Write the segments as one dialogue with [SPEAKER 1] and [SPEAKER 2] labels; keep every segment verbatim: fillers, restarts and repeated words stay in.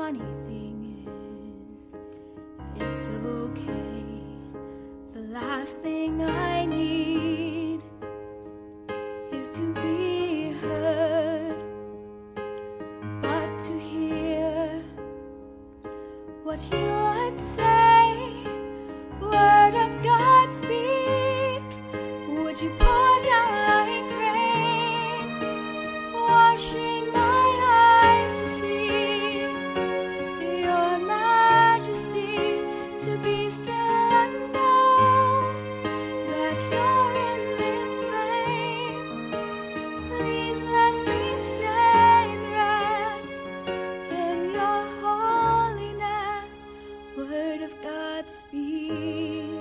[SPEAKER 1] funny thing is, it's okay. The last thing I need is to be heard, but to hear what you would say. Word of God, speak. Would you pour down like rain, washing my eyes to see your majesty, to be still and know that you're in this place. Please let me stay and rest in your holiness. Word of God, speak.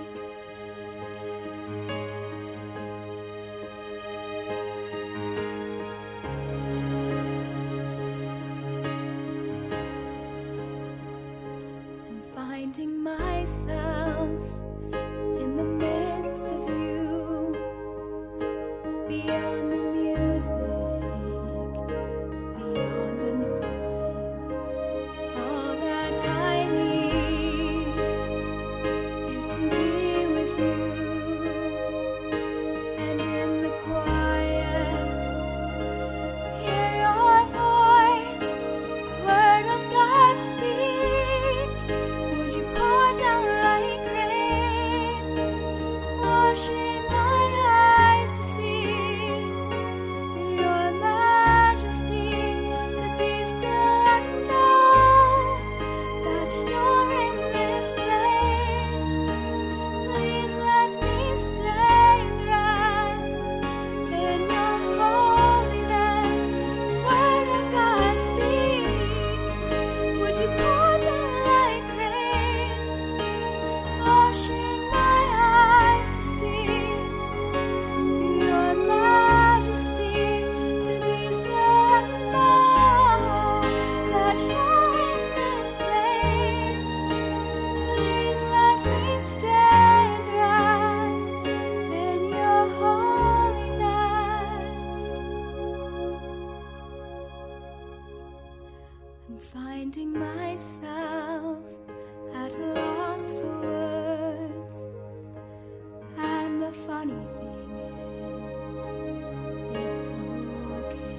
[SPEAKER 1] And finding myself in the midst of you, beyond the music, beyond the noise. All that I need is to be with you, and in the quiet, hear your voice. Word of God, speak. Would you pour down like rain, washing my eyes to see your majesty, to be still and know that you're in this place. Please let me stay and rest in your holiness. Word of God, speak. Would you pour down like rain, washing my eyes to see your majesty, to be still and know that you're in this place. Please let me stay and rest in your holiness. I'm finding myself at a loss for words, and the funny thing is, it's okay.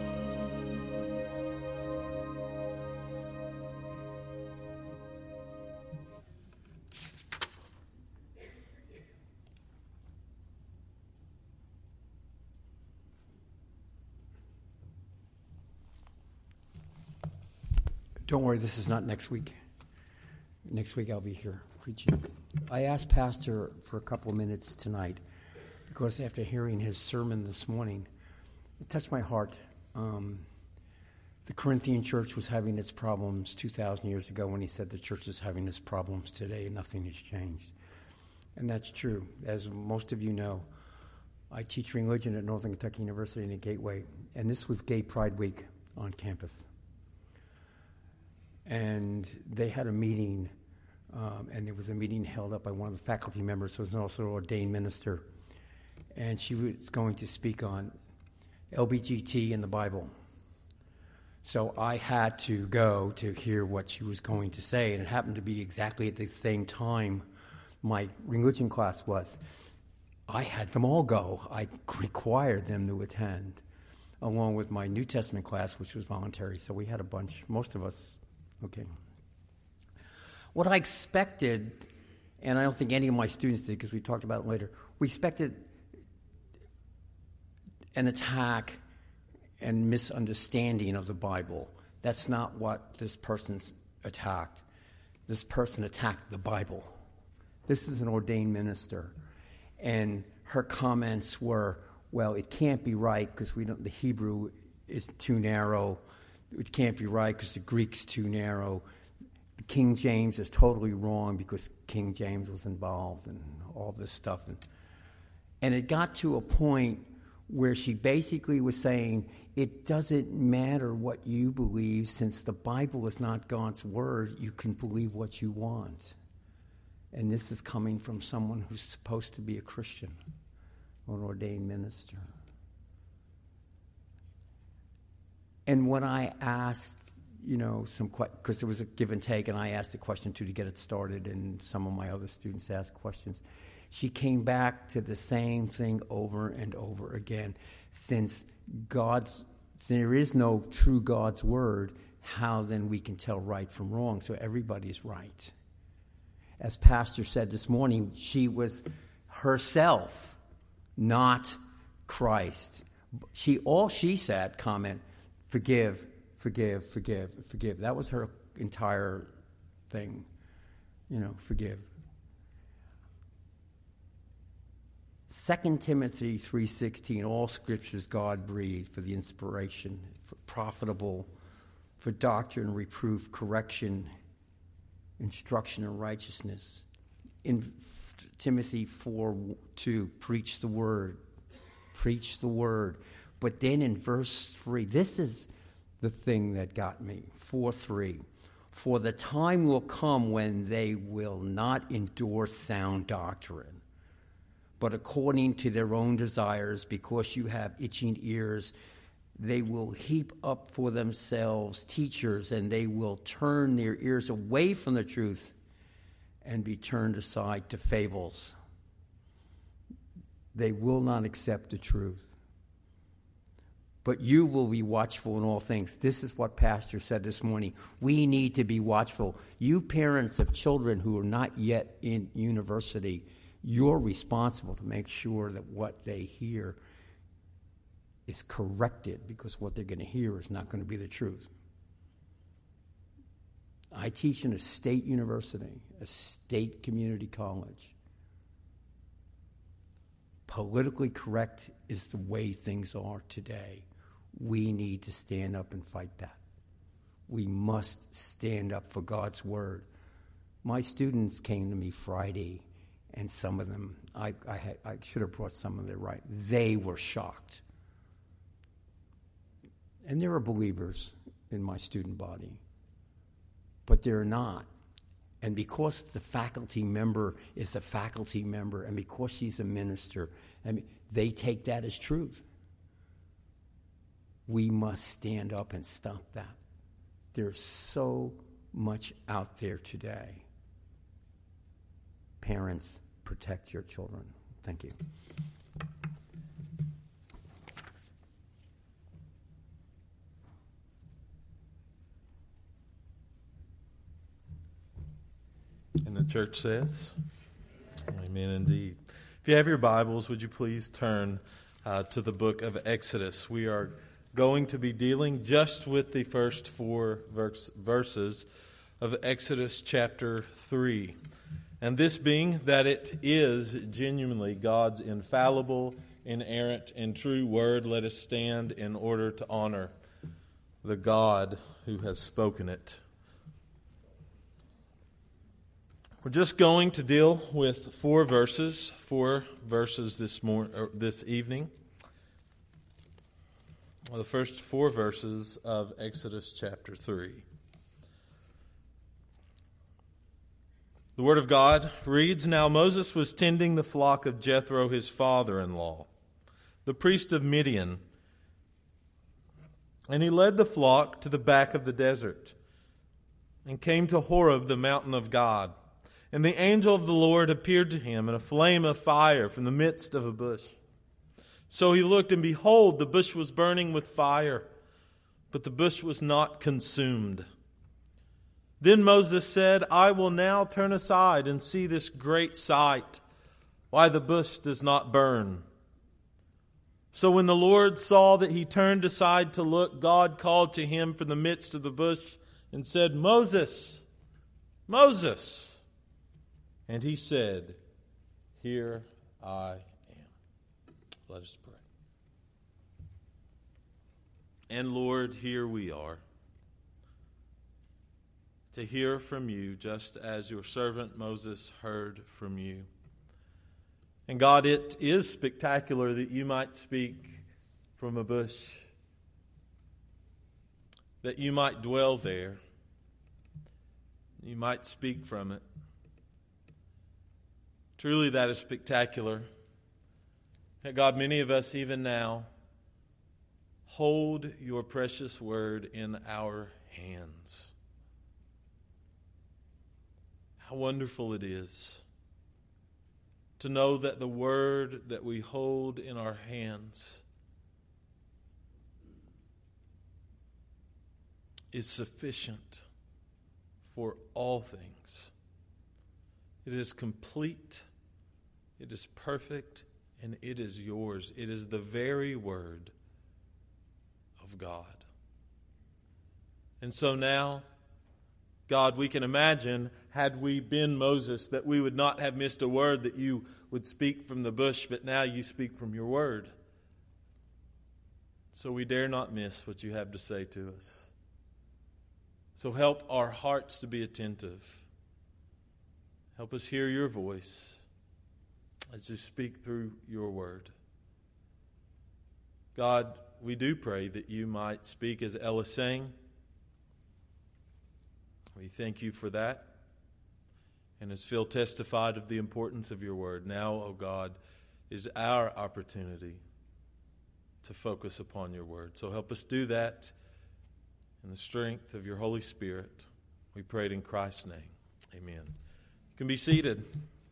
[SPEAKER 2] Don't worry, this is not next week. Next week I'll be here preaching. I asked Pastor for a couple of minutes tonight because after hearing his sermon this morning, it touched my heart. Um, the Corinthian church was having its problems two thousand years ago when he said the church is having its problems today. Nothing has changed. And that's true. As most of you know, I teach religion at Northern Kentucky University in the Gateway, and this was Gay Pride Week on campus. And they had a meeting, um, and there was a meeting held up by one of the faculty members who was also an ordained minister. And she was going to speak on L G B T in the Bible. So I had to go to hear what she was going to say, and it happened to be exactly at the same time my religion class was. I had them all go. I required them to attend, along with my New Testament class, which was voluntary. So we had a bunch, most of us. Okay. What I expected, and I don't think any of my students did because we talked about it later, we expected an attack and misunderstanding of the Bible. That's not what this person's attacked. This person attacked the Bible. This is an ordained minister. And her comments were, well, it can't be right because we don't, the Hebrew is too narrow. It can't be right because the Greek's too narrow. The King James is totally wrong because King James was involved and all this stuff. And, and it got to a point where she basically was saying, it doesn't matter what you believe, since the Bible is not God's word, you can believe what you want. And this is coming from someone who's supposed to be a Christian or an ordained minister. And when I asked you know, some because there was a give and take, and I asked a question too to get it started, and some of my other students asked questions. She came back to the same thing over and over again. Since God's, there is no true God's word, how then we can tell right from wrong? So everybody's right. As Pastor said this morning, she was herself, not Christ. She all she said, comment, forgive, forgive, forgive, forgive. That was her entire thing. You know, forgive. Second Timothy three sixteen, all scriptures God breathed for the inspiration, for profitable, for doctrine, reproof, correction, instruction in righteousness. In Timothy four two, preach the word. Preach the word. But then in verse three, this is the thing that got me. four three. For the time will come when they will not endure sound doctrine, but according to their own desires, because you have itching ears, they will heap up for themselves teachers, and they will turn their ears away from the truth and be turned aside to fables. They will not accept the truth. But you will be watchful in all things. This is what Pastor said this morning. We need to be watchful. You parents of children who are not yet in university, you're responsible to make sure that what they hear is corrected, because what they're going to hear is not going to be the truth. I teach in a state university, a state community college. Politically correct is the way things are today. We need to stand up and fight that. We must stand up for God's word. My students came to me Friday, and some of them, I, I, had, I should have brought some of them right. They were shocked. And there are believers in my student body, but they're not. And because the faculty member is a faculty member, and because she's a minister, I mean, they take that as truth. We must stand up and stop that. There's so much out there today. Parents, protect your children. Thank you.
[SPEAKER 3] And the church says, amen indeed. If you have your Bibles, would you please turn uh, to the book of Exodus. We are going to be dealing just with the first four verse, verses of Exodus chapter three. And this being that it is genuinely God's infallible, inerrant, and true word, let us stand in order to honor the God who has spoken it. We're just going to deal with four verses, four verses this mor- or this evening. The first four verses of Exodus chapter three. The Word of God reads, Now Moses was tending the flock of Jethro, his father-in-law, the priest of Midian, and he led the flock to the back of the desert and came to Horeb, the mountain of God. And the angel of the Lord appeared to him in a flame of fire from the midst of a bush. So he looked, and behold, the bush was burning with fire, but the bush was not consumed. Then Moses said, I will now turn aside and see this great sight, why the bush does not burn. So when the Lord saw that he turned aside to look, God called to him from the midst of the bush and said, Moses, Moses. And he said, Here I am. Let us pray. And Lord, here we are, to hear from you, just as your servant Moses heard from you. And God, it is spectacular that you might speak from a bush, that you might dwell there, you might speak from it. Truly, that is spectacular. And God, many of us even now hold your precious word in our hands. How wonderful it is to know that the word that we hold in our hands is sufficient for all things. It is complete, it is perfect, and it is yours. It is the very word of God. And so now, God, we can imagine, had we been Moses, that we would not have missed a word that you would speak from the bush, but now you speak from your word. So we dare not miss what you have to say to us. So help our hearts to be attentive. Help us hear your voice as you speak through your word. God, we do pray that you might speak as Ella sang. We thank you for that. And as Phil testified of the importance of your word, now, O God, is our opportunity to focus upon your word. So help us do that in the strength of your Holy Spirit. We pray it in Christ's name. Amen. You can be seated.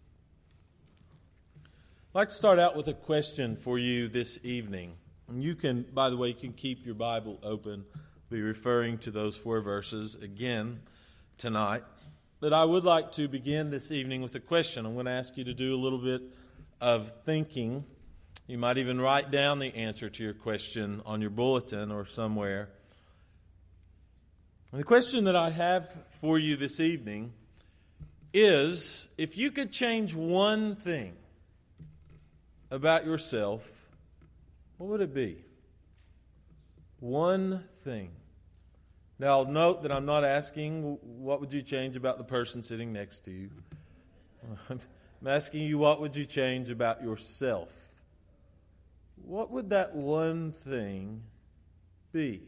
[SPEAKER 3] I'd like to start out with a question for you this evening. And you can, by the way, you can keep your Bible open. We'll be referring to those four verses again tonight. But I would like to begin this evening with a question. I'm going to ask you to do a little bit of thinking. You might even write down the answer to your question on your bulletin or somewhere. And the question that I have for you this evening is, if you could change one thing about yourself, what would it be? One thing. Now, note that I'm not asking what would you change about the person sitting next to you. I'm asking you, what would you change about yourself? What would that one thing be?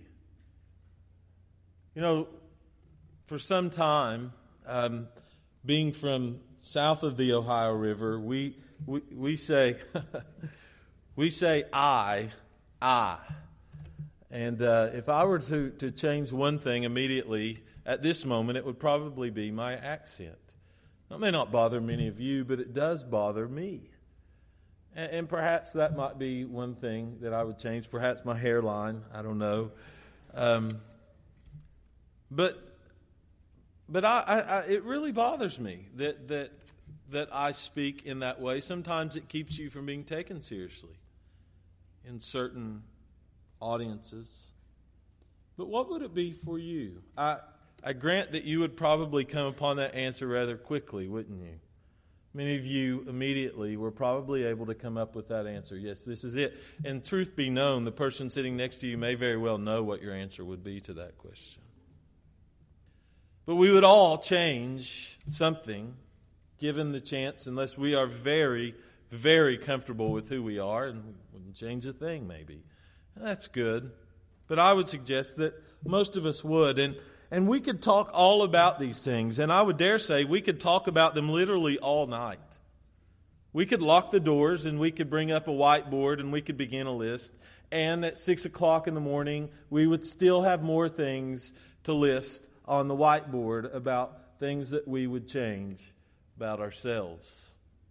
[SPEAKER 3] You know, for some time, um, being from south of the Ohio River, we we, we say we say I, I. And uh, if I were to, to change one thing immediately at this moment, it would probably be my accent. That may not bother many of you, but it does bother me. And, and perhaps that might be one thing that I would change. Perhaps my hairline. I don't know. Um, but but I, I, I, it really bothers me that that that I speak in that way. Sometimes it keeps you from being taken seriously in certain audiences. But what would it be for you? I I grant that you would probably come upon that answer rather quickly, wouldn't you? Many of you immediately were probably able to come up with that answer. Yes, this is it. And truth be known, the person sitting next to you may very well know what your answer would be to that question. But we would all change something given the chance, unless we are very, very comfortable with who we are, and we wouldn't change a thing maybe. That's good. But I would suggest that most of us would. And and we could talk all about these things. And I would dare say we could talk about them literally all night. We could lock the doors and we could bring up a whiteboard and we could begin a list. And at six o'clock in the morning, we would still have more things to list on the whiteboard about things that we would change about ourselves.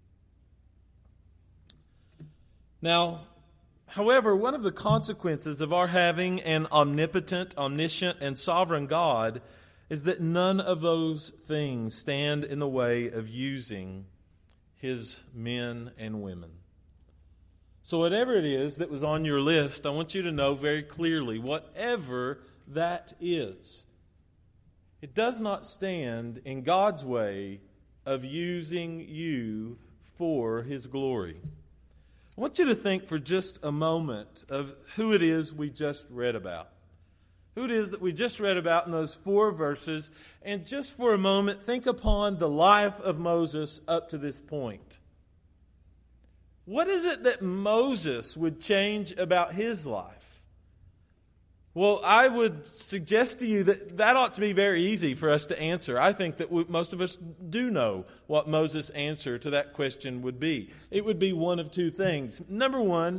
[SPEAKER 3] Now, however, one of the consequences of our having an omnipotent, omniscient, and sovereign God is that none of those things stand in the way of using His men and women. So whatever it is that was on your list, I want you to know very clearly, whatever that is, it does not stand in God's way of using you for His glory. I want you to think for just a moment of who it is we just read about. Who it is that we just read about in those four verses. And just for a moment, think upon the life of Moses up to this point. What is it that Moses would change about his life? Well, I would suggest to you that that ought to be very easy for us to answer. I think that we, most of us do know what Moses' answer to that question would be. It would be one of two things. Number one,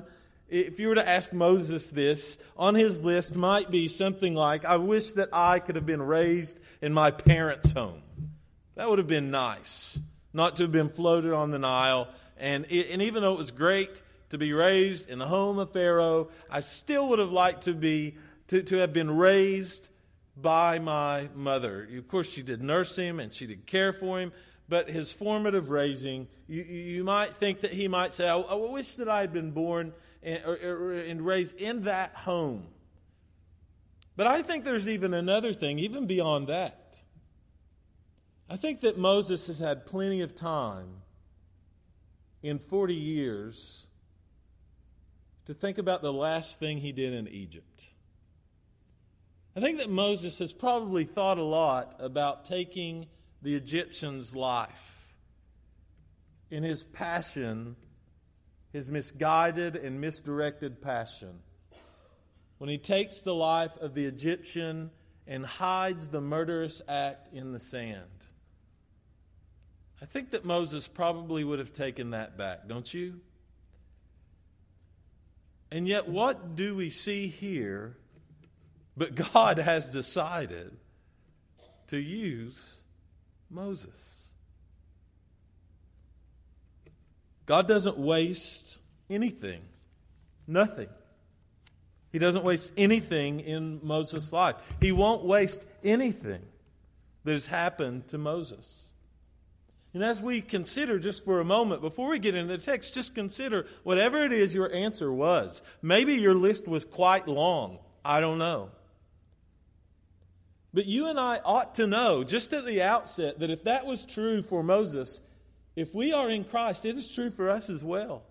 [SPEAKER 3] if you were to ask Moses this, on his list might be something like, I wish that I could have been raised in my parents' home. That would have been nice, not to have been floated on the Nile. And, and even though it was great to be raised in the home of Pharaoh, I still would have liked to be to, to have been raised by my mother. Of course, she did nurse him and she did care for him, but his formative raising, you, you might think that he might say, I, I wish that I had been born and, or, or, and raised in that home. But I think there's even another thing, even beyond that. I think that Moses has had plenty of time in forty years to think about the last thing he did in Egypt. I think that Moses has probably thought a lot about taking the Egyptian's life in his passion, his misguided and misdirected passion. When he takes the life of the Egyptian and hides the murderous act in the sand. I think that Moses probably would have taken that back, don't you? And yet, what do we see here? But God has decided to use Moses. God doesn't waste anything. Nothing. He doesn't waste anything in Moses' life. He won't waste anything that has happened to Moses. And as we consider just for a moment, before we get into the text, just consider whatever it is your answer was. Maybe your list was quite long. I don't know. But you and I ought to know, just at the outset, that if that was true for Moses, if we are in Christ, it is true for us as well.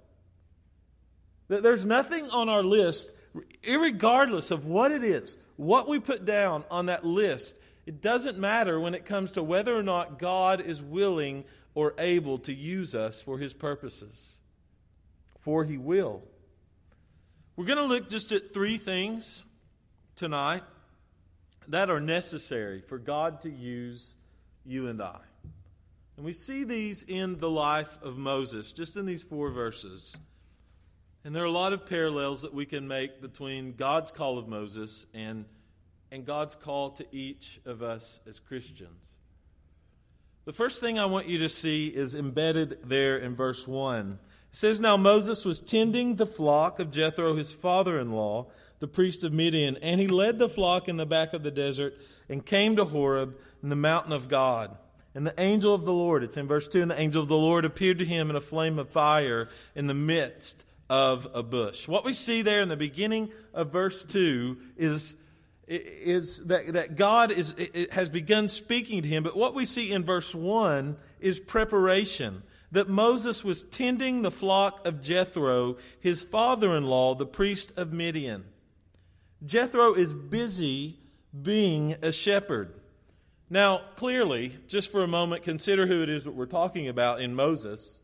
[SPEAKER 3] That there's nothing on our list, irregardless of what it is, what we put down on that list, it doesn't matter when it comes to whether or not God is willing or able to use us for His purposes. For He will. We're going to look just at three things tonight that are necessary for God to use you and I. And we see these in the life of Moses, just in these four verses. And there are a lot of parallels that we can make between God's call of Moses and, and God's call to each of us as Christians. The first thing I want you to see is embedded there in verse one. It says, Now Moses was tending the flock of Jethro, his father-in-law, the priest of Midian, and he led the flock in the back of the desert and came to Horeb in the mountain of God. And the angel of the Lord, it's in verse two, and the angel of the Lord appeared to him in a flame of fire in the midst of a bush. What we see there in the beginning of verse two is, is that, that God is, has begun speaking to him. But what we see in verse one is preparation. That Moses was tending the flock of Jethro, his father-in-law, the priest of Midian. Jethro is busy being a shepherd. Now, clearly, just for a moment, consider who it is that we're talking about in Moses.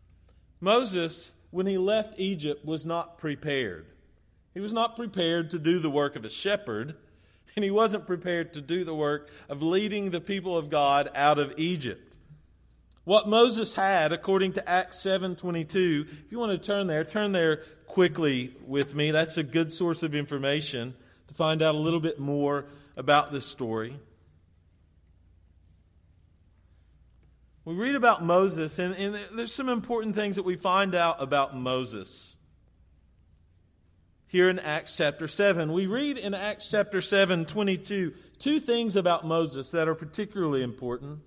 [SPEAKER 3] Moses, when he left Egypt, was not prepared. He was not prepared to do the work of a shepherd, and he wasn't prepared to do the work of leading the people of God out of Egypt. What Moses had, according to Acts seven twenty-two, if you want to turn there, turn there quickly with me. That's a good source of information to find out a little bit more about this story. We read about Moses, and, and there's some important things that we find out about Moses. Here in Acts chapter seven, we read in Acts chapter seven twenty-two, two things about Moses that are particularly important.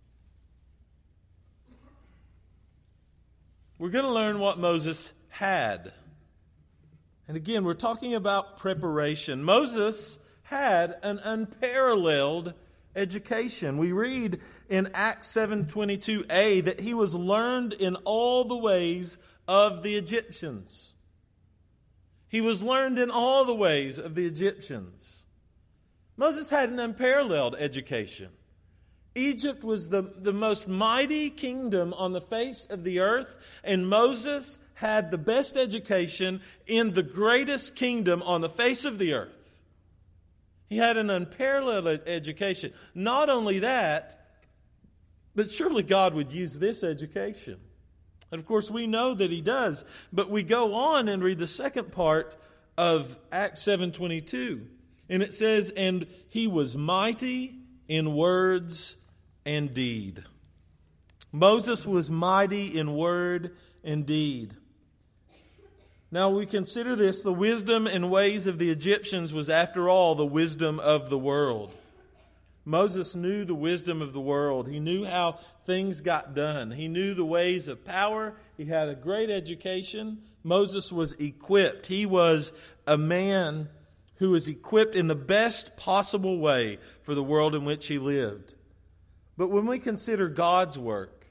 [SPEAKER 3] We're going to learn what Moses had. And again, we're talking about preparation. Moses had an unparalleled education. We read in Acts seven twenty-two a that he was learned in all the ways of the Egyptians. He was learned in all the ways of the Egyptians. Moses had an unparalleled education. Egypt was the, the most mighty kingdom on the face of the earth, and Moses had the best education in the greatest kingdom on the face of the earth. He had an unparalleled education. Not only that, but surely God would use this education. And of course, we know that he does. But we go on and read the second part of Acts seven twenty-two. And it says, and he was mighty in words and deed. Moses was mighty in word and deed. Now we consider this, the wisdom and ways of the Egyptians was after all the wisdom of the world. Moses knew the wisdom of the world. He knew how things got done. He knew the ways of power. He had a great education. Moses was equipped. He was a man who was equipped in the best possible way for the world in which he lived. But when we consider God's work,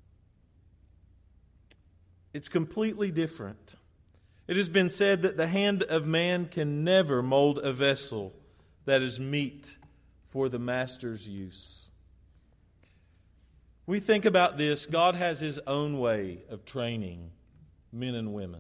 [SPEAKER 3] it's completely different. It has been said that the hand of man can never mold a vessel that is meet for the master's use. We think about this. God has his own way of training men and women.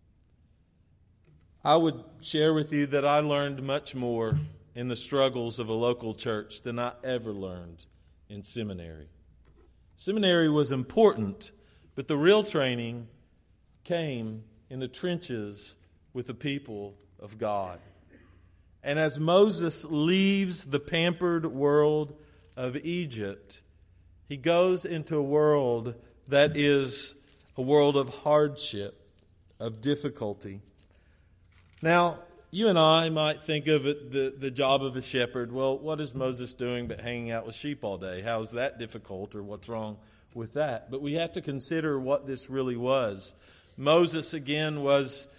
[SPEAKER 3] I would share with you that I learned much more in the struggles of a local church than I ever learned in seminary. Seminary was important, but the real training came in the trenches with the people of God. And as Moses leaves the pampered world of Egypt, he goes into a world that is a world of hardship, of difficulty. Now, you and I might think of it, the, the job of a shepherd. Well, what is Moses doing but hanging out with sheep all day? How is that difficult, or what's wrong with that? But we have to consider what this really was. Moses, again, was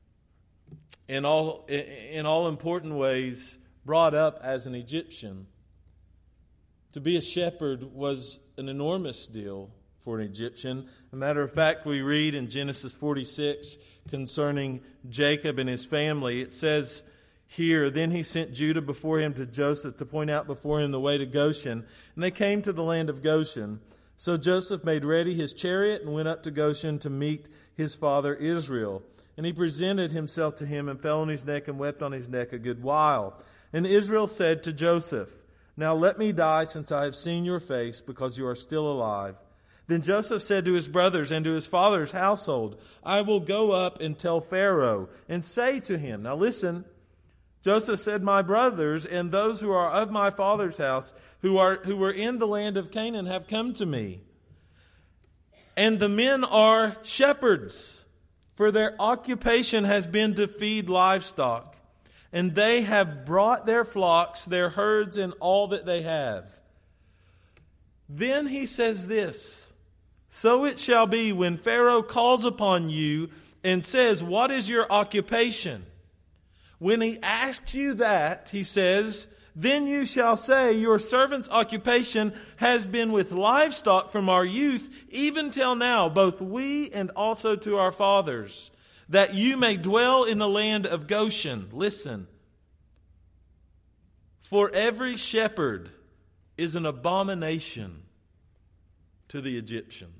[SPEAKER 3] in all in all important ways brought up as an Egyptian. To be a shepherd was an enormous deal for an Egyptian. As a matter of fact, we read in Genesis forty-six concerning Jacob and his family. It says here, then he sent Judah before him to Joseph to point out before him the way to Goshen. And they came to the land of Goshen. So Joseph made ready his chariot and went up to Goshen to meet his father Israel. And he presented himself to him and fell on his neck and wept on his neck a good while. And Israel said to Joseph, now let me die since I have seen your face, because you are still alive. Then Joseph said to his brothers and to his father's household, I will go up and tell Pharaoh and say to him. Now listen, Joseph said, my brothers and those who are of my father's house, who are who were in the land of Canaan, have come to me. And the men are shepherds, for their occupation has been to feed livestock. And they have brought their flocks, their herds, and all that they have. Then he says this, so it shall be when Pharaoh calls upon you and says, what is your occupation? When he asks you that, he says, then you shall say, your servant's occupation has been with livestock from our youth, even till now, both we and also to our fathers, that you may dwell in the land of Goshen. Listen, for every shepherd is an abomination to the Egyptians.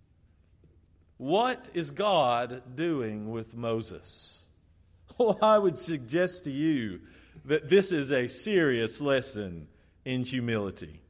[SPEAKER 3] What is God doing with Moses? Well, I would suggest to you that this is a serious lesson in humility.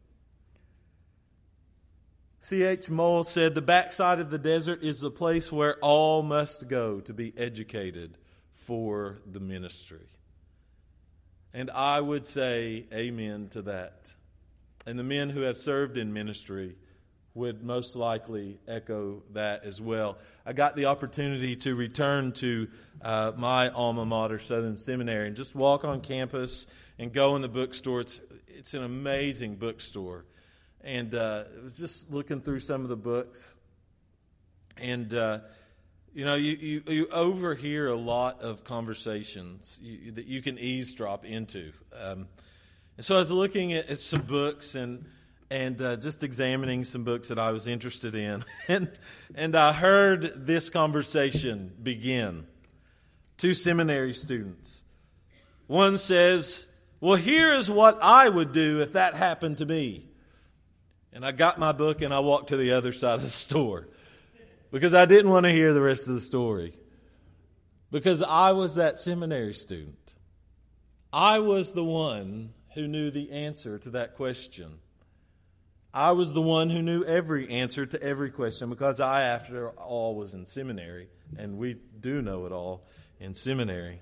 [SPEAKER 3] C H Moll said, the backside of the desert is the place where all must go to be educated for the ministry. And I would say amen to that. And the men who have served in ministry would most likely echo that as well. I got the opportunity to return to uh, my alma mater, Southern Seminary, and just walk on campus and go in the bookstore. It's, it's an amazing bookstore. And uh, I was just looking through some of the books. And, uh, you know, you, you, you overhear a lot of conversations you, that you can eavesdrop into. Um, and so I was looking at, at some books and and uh, just examining some books that I was interested in. And, and I heard this conversation begin. Two seminary students. One says, well, here's what I would do if that happened to me. And I got my book and I walked to the other side of the store because I didn't want to hear the rest of the story. Because I was that seminary student. I was the one who knew the answer to that question. I was the one who knew every answer to every question because I, after all, was in seminary, and we do know it all in seminary.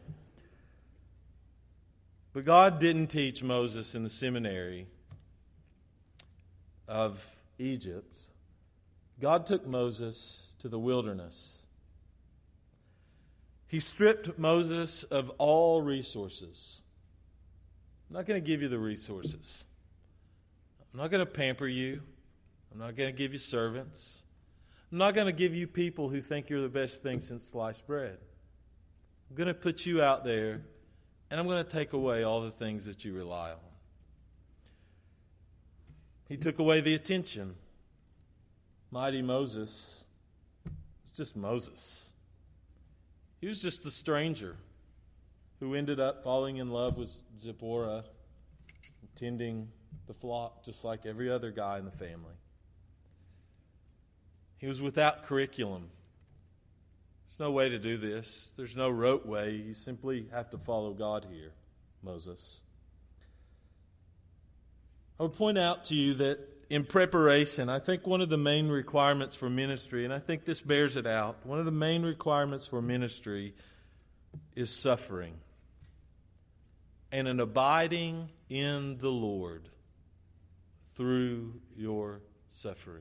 [SPEAKER 3] But God didn't teach Moses in the seminary of Egypt. God took Moses to the wilderness. He stripped Moses of all resources. I'm not going to give you the resources. I'm not going to pamper you. I'm not going to give you servants. I'm not going to give you people who think you're the best thing since sliced bread. I'm going to put you out there, and I'm going to take away all the things that you rely on. He took away the attention. Mighty Moses was just Moses. He was just the stranger who ended up falling in love with Zipporah, tending the flock just like every other guy in the family. He was without curriculum. There's no way to do this. There's no rote way. You simply have to follow God here, Moses. I would point out to you that in preparation, I think one of the main requirements for ministry, and I think this bears it out, one of the main requirements for ministry is suffering and an abiding in the Lord through your suffering.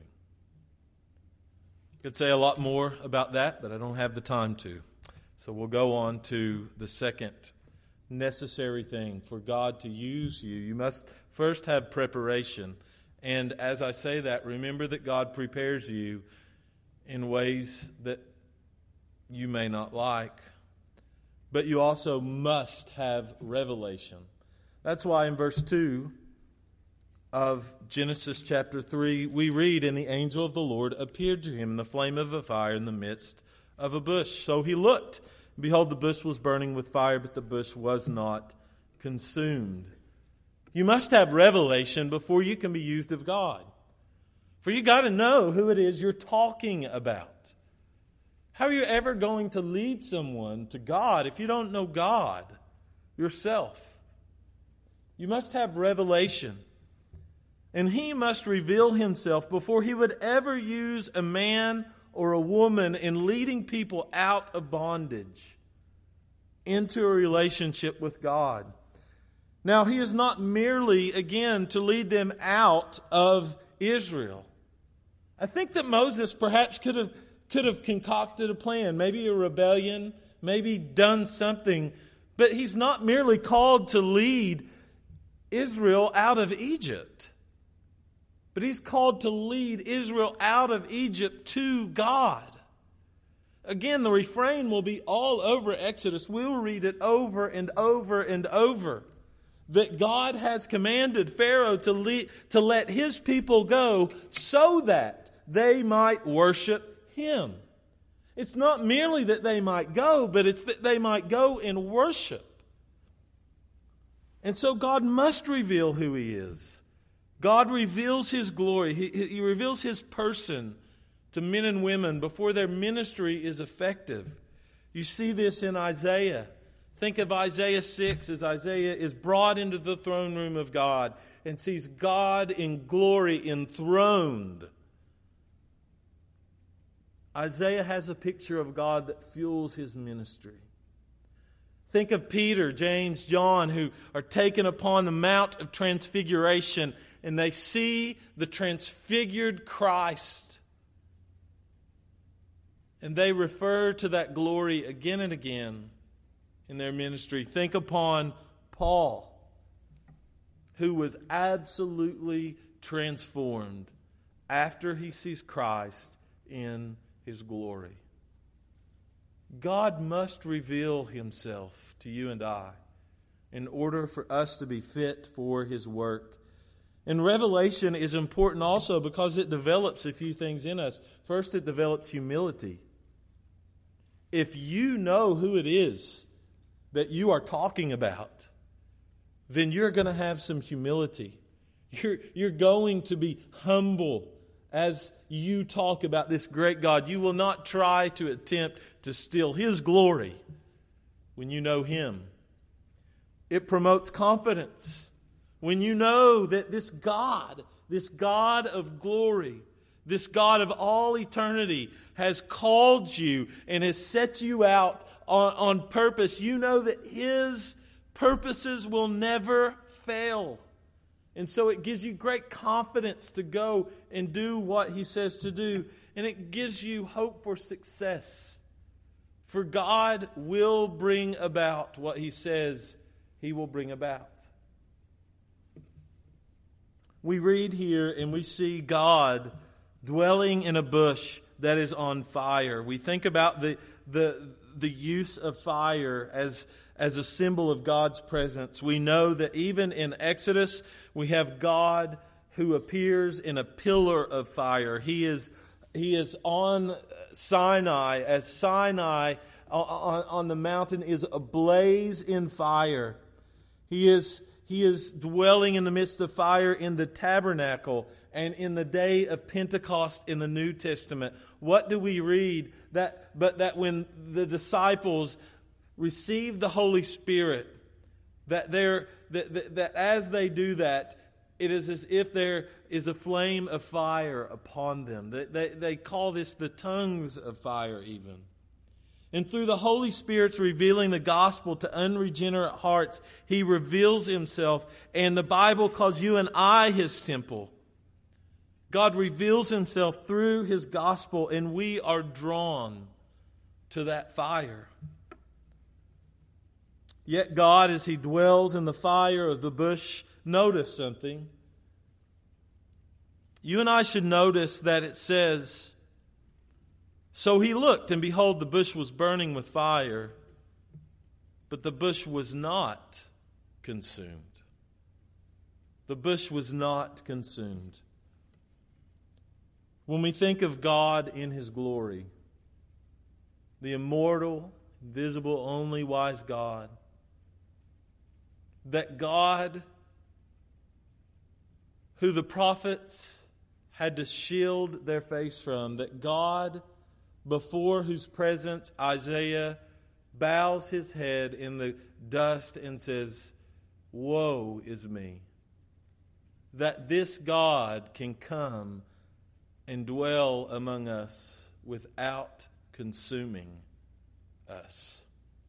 [SPEAKER 3] I could say a lot more about that, but I don't have the time to. So we'll go on to the second necessary thing for God to use you. You must first have preparation. And as I say that, remember that God prepares you in ways that you may not like. But you also must have revelation. That's why in verse two of Genesis chapter three, we read, "And the angel of the Lord appeared to him in the flame of a fire in the midst of a bush. So he looked, and behold, the bush was burning with fire, but the bush was not consumed." You must have revelation before you can be used of God. For you got to know who it is you're talking about. How are you ever going to lead someone to God if you don't know God yourself? You must have revelation. And He must reveal Himself before He would ever use a man or a woman in leading people out of bondage into a relationship with God. Now, He is not merely, again, to lead them out of Israel. I think that Moses perhaps could have, could have concocted a plan, maybe a rebellion, maybe done something, but he's not merely called to lead Israel out of Egypt, but he's called to lead Israel out of Egypt to God. Again, the refrain will be all over Exodus. We'll read it over and over and over. That God has commanded Pharaoh to, lead, to let his people go so that they might worship him. It's not merely that they might go, but it's that they might go and worship. And so God must reveal who He is. God reveals His glory. He, he reveals His person to men and women before their ministry is effective. You see this in Isaiah. Think of Isaiah six as Isaiah is brought into the throne room of God and sees God in glory enthroned. Isaiah has a picture of God that fuels his ministry. Think of Peter, James, John, who are taken upon the Mount of Transfiguration and they see the transfigured Christ. And they refer to that glory again and again in their ministry. Think upon Paul, who was absolutely transformed after he sees Christ in His glory. God must reveal Himself to you and I in order for us to be fit for His work. And revelation is important also because it develops a few things in us. First, it develops humility. If you know who it is that you are talking about, then you're going to have some humility. You're, you're going to be humble as you talk about this great God. You will not try to attempt to steal His glory when you know Him. It promotes confidence. When you know that this God this God of glory, this God of all eternity, has called you and has set you out on, on purpose. You know that His purposes will never fail. And so it gives you great confidence to go and do what He says to do. And it gives you hope for success. For God will bring about what He says He will bring about. We read here and we see God dwelling in a bush that is on fire. We think about the the the use of fire as as a symbol of God's presence. We know that even in Exodus, we have God who appears in a pillar of fire. He is he is on Sinai, as Sinai on, on the mountain is ablaze in fire. He is He is dwelling in the midst of fire in the tabernacle and in the day of Pentecost in the New Testament. What do we read? That, but that when the disciples received the Holy Spirit, that, they're, that, that, that as they do that, it is as if there is a flame of fire upon them. They, they, they call this the tongues of fire even. And through the Holy Spirit's revealing the gospel to unregenerate hearts, He reveals Himself. And the Bible calls you and I His temple. God reveals Himself through His gospel, and we are drawn to that fire. Yet God, as He dwells in the fire of the bush, notice something. You and I should notice that it says, "So He looked, and behold, the bush was burning with fire, but the bush was not consumed." The bush was not consumed. When we think of God in His glory, the immortal, invisible, only wise God, that God, who the prophets had to shield their face from, that God, before whose presence Isaiah bows his head in the dust and says, "Woe is me," that this God can come and dwell among us without consuming us.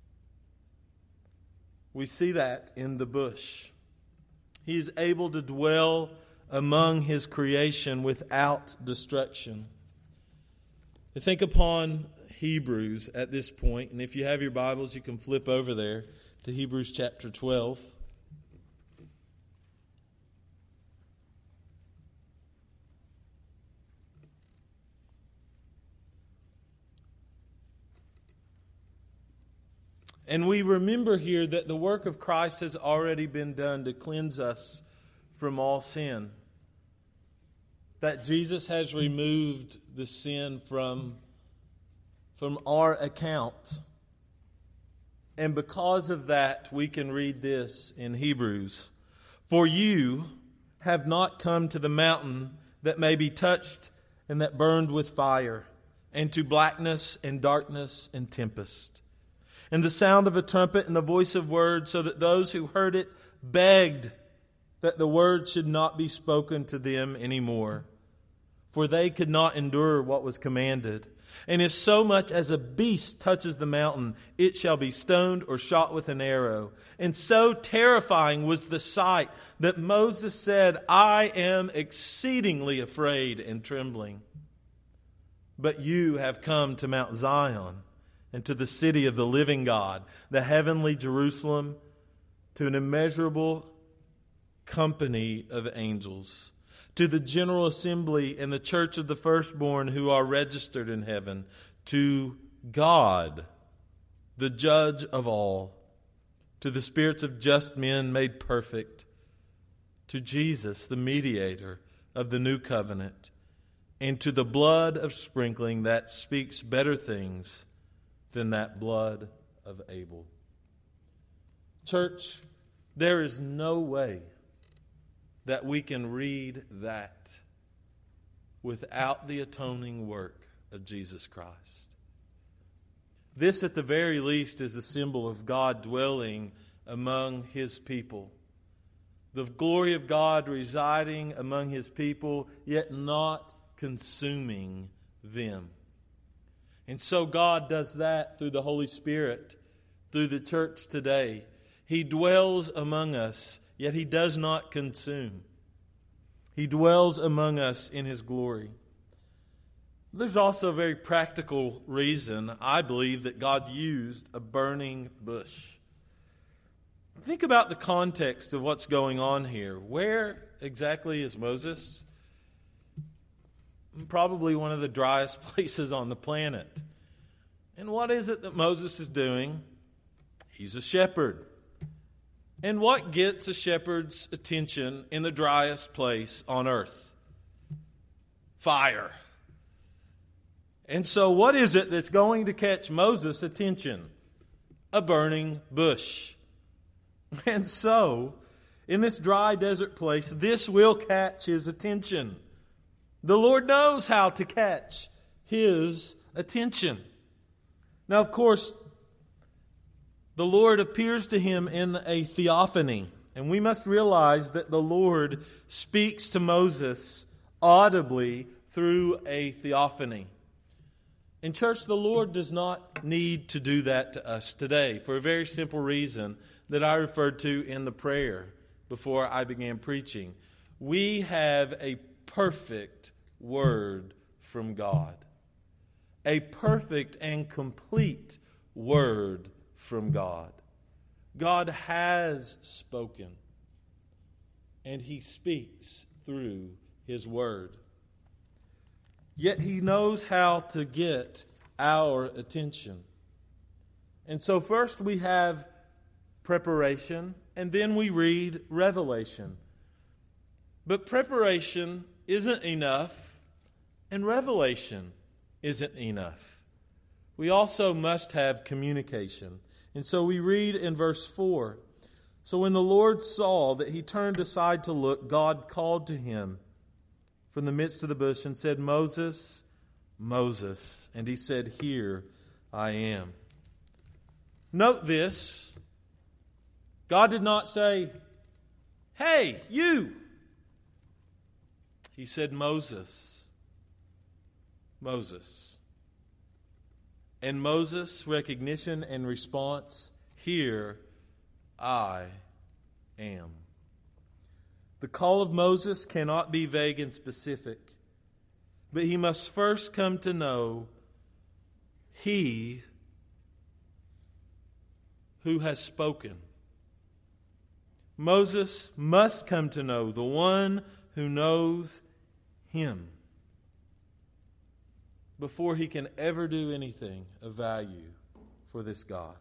[SPEAKER 3] We see that in the bush. He is able to dwell among His creation without destruction. Think upon Hebrews at this point, and if you have your Bibles, you can flip over there to Hebrews chapter twelve. And we remember here that the work of Christ has already been done to cleanse us from all sin. That Jesus has removed the sin from, from our account. And because of that, we can read this in Hebrews. "For you have not come to the mountain that may be touched and that burned with fire, and to blackness and darkness and tempest, and the sound of a trumpet and the voice of words, so that those who heard it begged that the word should not be spoken to them anymore. For they could not endure what was commanded. And if so much as a beast touches the mountain, it shall be stoned or shot with an arrow. And so terrifying was the sight that Moses said, 'I am exceedingly afraid and trembling.' But you have come to Mount Zion, and to the city of the living God, the heavenly Jerusalem, to an immeasurable company of angels, to the general assembly and the church of the firstborn who are registered in heaven, to God, the judge of all, to the spirits of just men made perfect, to Jesus, the mediator of the new covenant, and to the blood of sprinkling that speaks better things than that blood of Abel." Church, there is no way that we can read that without the atoning work of Jesus Christ. This, at the very least, is a symbol of God dwelling among His people. The glory of God residing among His people, yet not consuming them. And so God does that through the Holy Spirit, through the church today. He dwells among us, yet He does not consume. He dwells among us in His glory. There's also a very practical reason, I believe, that God used a burning bush. Think about the context of what's going on here. Where exactly is Moses? Probably one of the driest places on the planet. And what is it that Moses is doing? He's a shepherd. And what gets a shepherd's attention in the driest place on earth? Fire. And so what is it that's going to catch Moses' attention? A burning bush. And so, in this dry desert place, this will catch his attention. The Lord knows how to catch his attention. Now, of course, the Lord appears to him in a theophany. And we must realize that the Lord speaks to Moses audibly through a theophany. In church, the Lord does not need to do that to us today for a very simple reason that I referred to in the prayer before I began preaching. We have a perfect word from God. A perfect and complete word from God. God has spoken, and He speaks through His word. Yet He knows how to get our attention. And so first we have preparation, and then we read revelation. But preparation isn't enough, and revelation isn't enough. We also must have communication. And so we read in verse four, "So when the Lord saw that he turned aside to look, God called to him from the midst of the bush and said, 'Moses, Moses.' And he said, 'Here I am.'" Note this. God did not say, "Hey, you." He said, "Moses, Moses." And Moses' recognition and response, "Here I am." The call of Moses cannot be vague and specific, but he must first come to know He who has spoken. Moses must come to know the one who knows him before he can ever do anything of value for this God.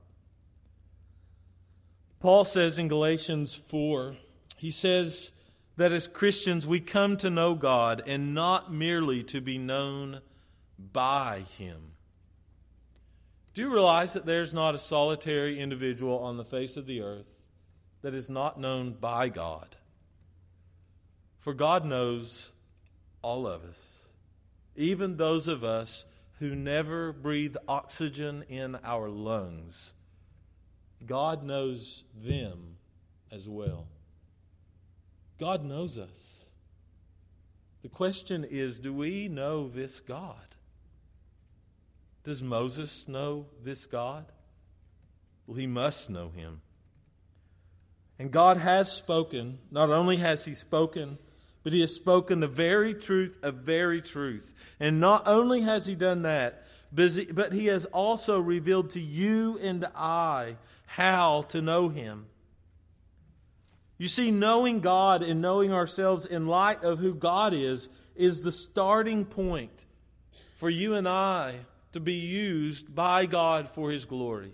[SPEAKER 3] Paul says in Galatians four, he says that as Christians we come to know God and not merely to be known by Him. Do you realize that there's not a solitary individual on the face of the earth that is not known by God? For God knows all of us, even those of us who never breathe oxygen in our lungs. God knows them as well. God knows us. The question is, do we know this God? Does Moses know this God? Well, he must know Him. And God has spoken. Not only has He spoken, but He has spoken the very truth of very truth. And not only has He done that, but He has also revealed to you and I how to know Him. You see, knowing God and knowing ourselves in light of who God is, is the starting point for you and I to be used by God for His glory.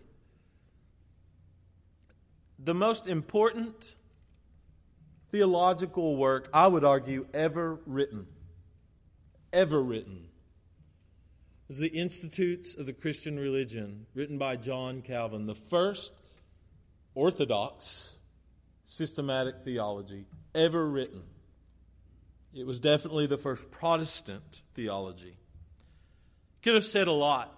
[SPEAKER 3] The most important theological work, I would argue, ever written, ever written, is the Institutes of the Christian Religion, written by John Calvin, the first orthodox systematic theology ever written. It was definitely the first Protestant theology. Could have said a lot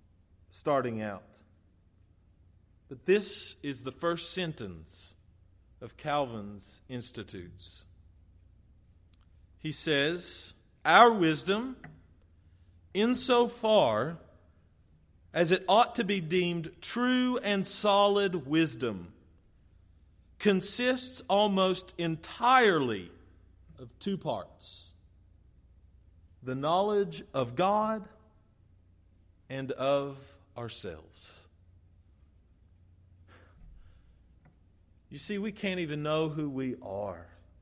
[SPEAKER 3] starting out. But this is the first sentence of Calvin's Institutes. He says, our wisdom, insofar as it ought to be deemed true and solid wisdom, consists almost entirely of two parts: the knowledge of God and of ourselves. You see, we can't even know who we are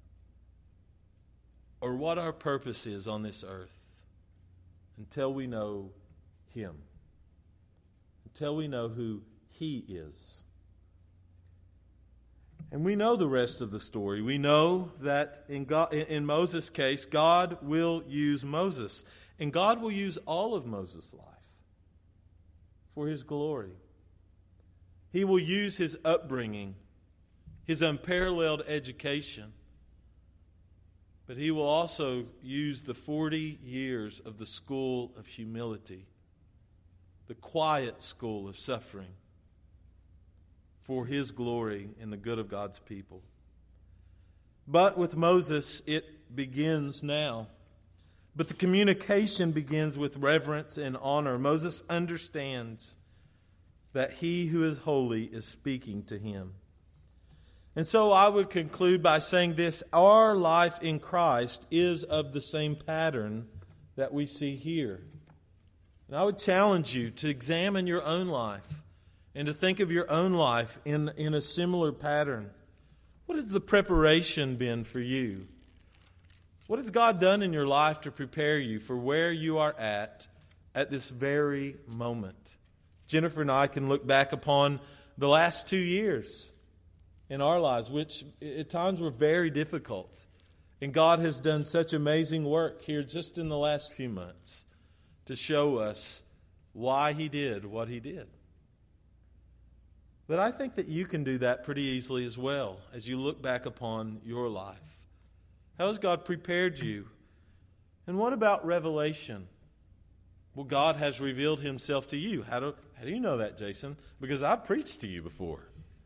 [SPEAKER 3] or what our purpose is on this earth until we know Him, until we know who He is. And we know the rest of the story. We know that in God, in Moses' case, God will use Moses. And God will use all of Moses' life for His glory. He will use his upbringing, his unparalleled education. But He will also use the forty years of the school of humility, the quiet school of suffering, for His glory and the good of God's people. But with Moses, it begins now. But the communication begins with reverence and honor. Moses understands that He who is holy is speaking to him. And so I would conclude by saying this: our life in Christ is of the same pattern that we see here. And I would challenge you to examine your own life and to think of your own life in, in a similar pattern. What has the preparation been for you? What has God done in your life to prepare you for where you are at at this very moment? Jennifer and I can look back upon the last two years in our lives, which at times were very difficult. And God has done such amazing work here just in the last few months to show us why He did what He did. But I think that you can do that pretty easily as well as you look back upon your life. How has God prepared you? And what about revelation? Well, God has revealed Himself to you. How do, how do you know that, Jason? Because I've preached to you before.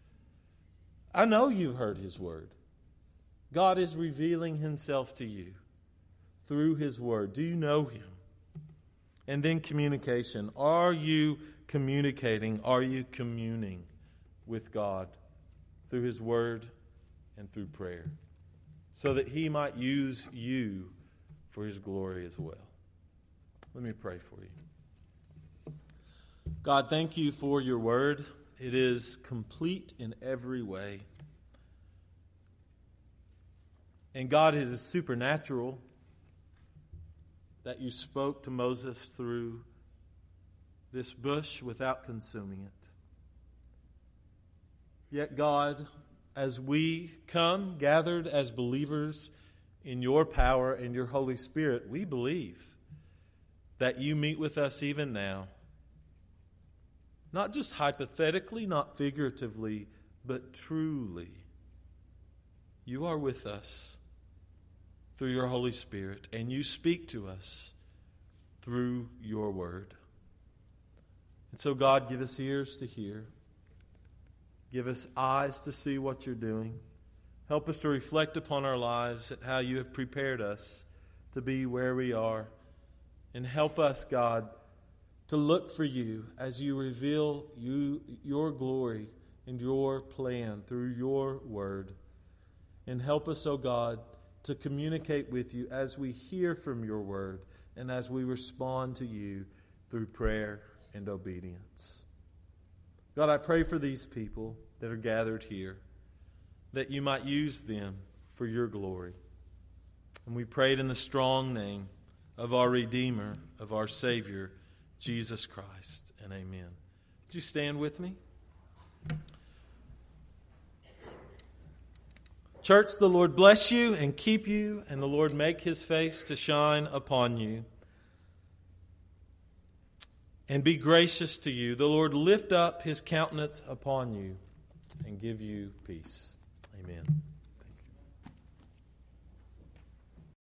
[SPEAKER 3] I know you've heard His Word. God is revealing Himself to you through His Word. Do you know Him? And then communication. Are you communicating? Are you communing with God through His Word and through prayer, so that He might use you for His glory as well? Let me pray for you. God, thank You for Your Word. It is complete in every way. And God, it is supernatural that You spoke to Moses through this bush without consuming it. Yet, God, as we come gathered as believers in Your power and Your Holy Spirit, we believe that You meet with us even now. Not just hypothetically, not figuratively, but truly. You are with us through Your Holy Spirit, and You speak to us through Your Word. And so, God, give us ears to hear. Give us eyes to see what You're doing. Help us to reflect upon our lives at how You have prepared us to be where we are. And help us, God, to look for You as You reveal you, Your glory and Your plan through Your Word. And help us, oh God, to communicate with You as we hear from Your Word and as we respond to You through prayer and obedience. God, I pray for these people that are gathered here, that You might use them for Your glory. And we pray it in the strong name of our Redeemer, of our Savior, Jesus Christ, and amen. Would you stand with me? Church, the Lord bless you and keep you, and the Lord make His face to shine upon you and be gracious to you. The Lord lift up His countenance upon you and give you peace. Amen.